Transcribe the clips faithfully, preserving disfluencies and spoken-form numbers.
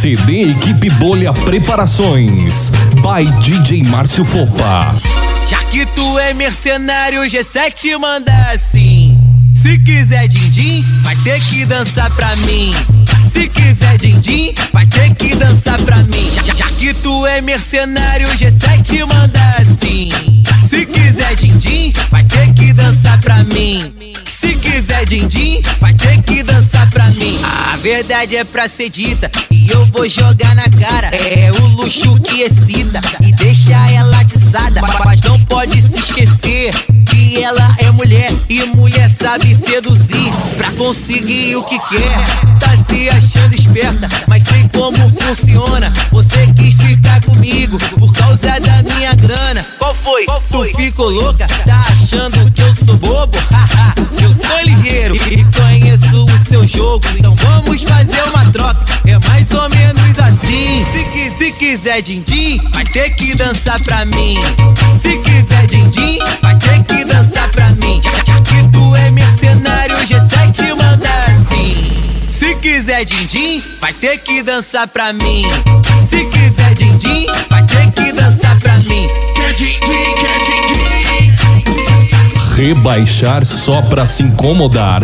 C D Equipe Bolha Preparações by D J Márcio Fopa. Já que tu é mercenário, o G sete manda assim. Se quiser din-din, vai ter que dançar pra mim. Se quiser din-din, vai ter que dançar pra mim. Já, já, já que tu é mercenário, o G sete manda assim. Se quiser din-din, vai ter que dançar pra mim. Se quiser din-din, vai ter que dançar pra mim. A verdade é pra ser dita e eu vou jogar na cara. É o luxo que excita e deixa ela atiçada. Mas não pode se esquecer que ela é mulher e mulher sabe seduzir pra conseguir o que quer. Tá se achando esperta, mas sei como funciona. Você quis ficar comigo por causa da minha grana. Qual foi? Qual foi? Tu ficou louca? Tá achando que eu sou bobo? Haha, eu sou ligeiro e conheço o seu jogo. Então vamos fazer uma troca, é mais ou menos assim. Se, se quiser din-din, vai ter que dançar pra mim. Se quiser din-din, vai ter que dançar pra mim. Já, já que tu é mercenário, o G sete manda assim. Se quiser din-din, vai ter que dançar pra mim. Se quiser din-din, vai ter que dançar pra mim. Quer din-din, quer din-din. Rebaixar só pra se incomodar.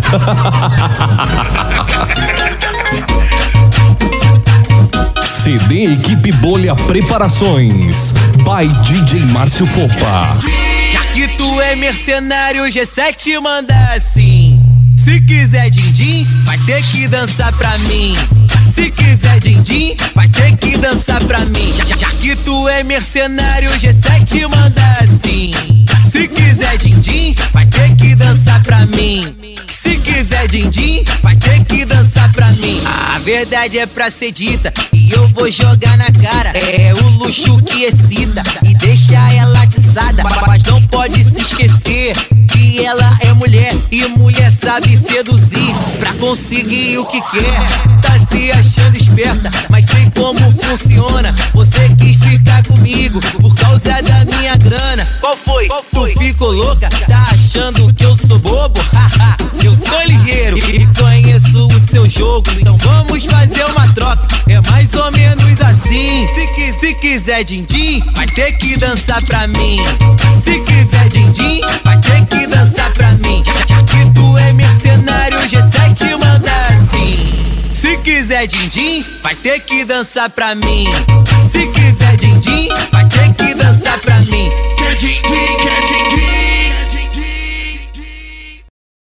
C D Equipe Bolha Preparações by D J Márcio Fopa. Já que tu é mercenário, o G sete manda assim. Se quiser din-din, vai ter que dançar pra mim. Se quiser din-din, vai ter que dançar pra mim. Já, já, já que tu é mercenário, o G sete manda assim. Se quiser din-din, vai ter que dançar pra mim. Se quiser din-din, vai ter que dançar pra mim. A verdade é pra ser dita e eu vou jogar na cara. É o luxo que excita e deixa ela atiçada. Mas não pode se esquecer que ela é mulher e mulher sabe seduzir pra conseguir o que quer. Tá se achando esperta, mas sei como funciona. Você quis ficar comigo por causa da minha grana. Qual foi? Qual foi? Tu ficou louca? Tá achando que eu sou bobo? Haha, eu sou ligeiro e conheço o seu jogo. Então vamos fazer uma troca, é mais ou menos assim. Se, se quiser din-din, vai ter que dançar pra mim. Se quiser din-din, vai ter que dançar pra mim. Já, já que tu é mercenário, o G sete manda assim. Se quiser din-din, vai ter que dançar pra mim. Se quiser din-din, vai ter que dançar pra mim. Quer din-din.